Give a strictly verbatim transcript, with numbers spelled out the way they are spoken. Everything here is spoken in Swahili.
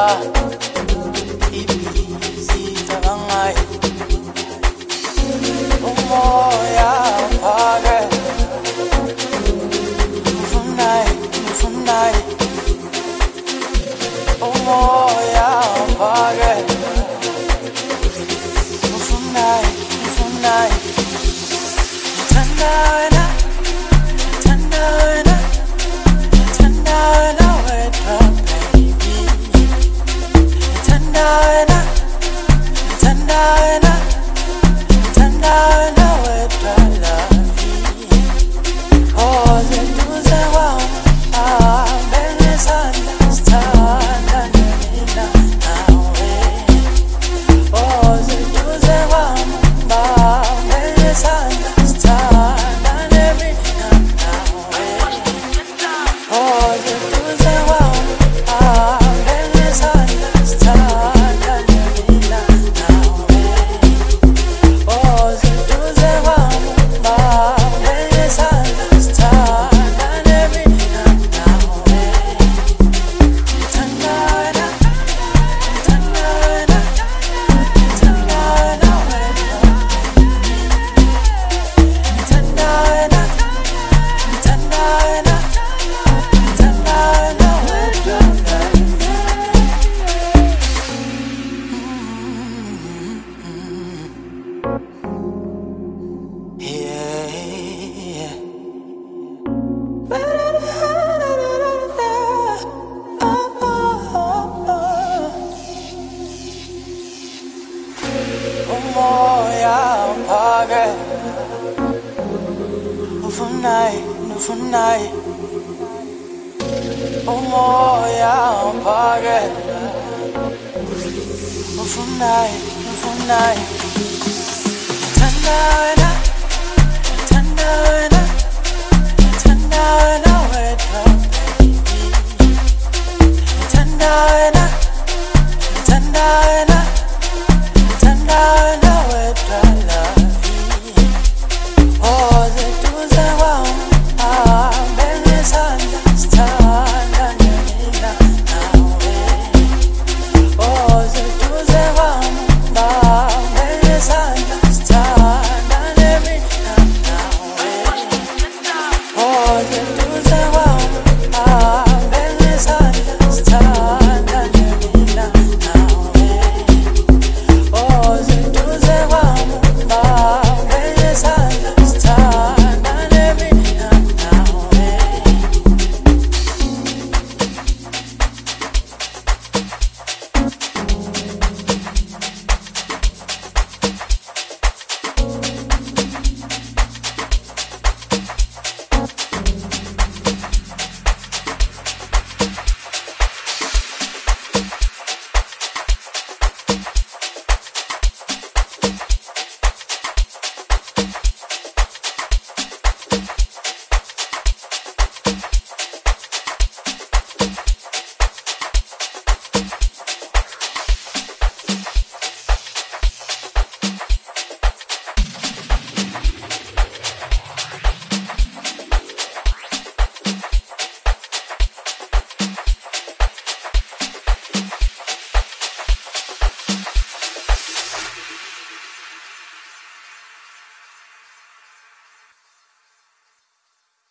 ibhizi cabangayo umoya phake ufunayo ufunayo umoya phake ufunayo ufunayo ngithanda wena ngithanda wena ngithanda wena wedwa baby ngithanda wena ngithanda wena ngithanda wena wedwa love oh zenduze wami ahambe ngesandla sithanda nina nawe oh zenduze wami ahambe ngesandla sithanda nina nawe oh zenduze wami ahambe ngesandla sithanda nina nawe oh zenduze wami ahambe ngesandla sithanda nina nawe ngithanda wena ngithanda wena ngithanda wena wedwa ngithanda wena ngithanda wena ngithanda wena wedwa yeah yeah umoya phake ufunayo ufunayo umoya phake ufunayo ufunayo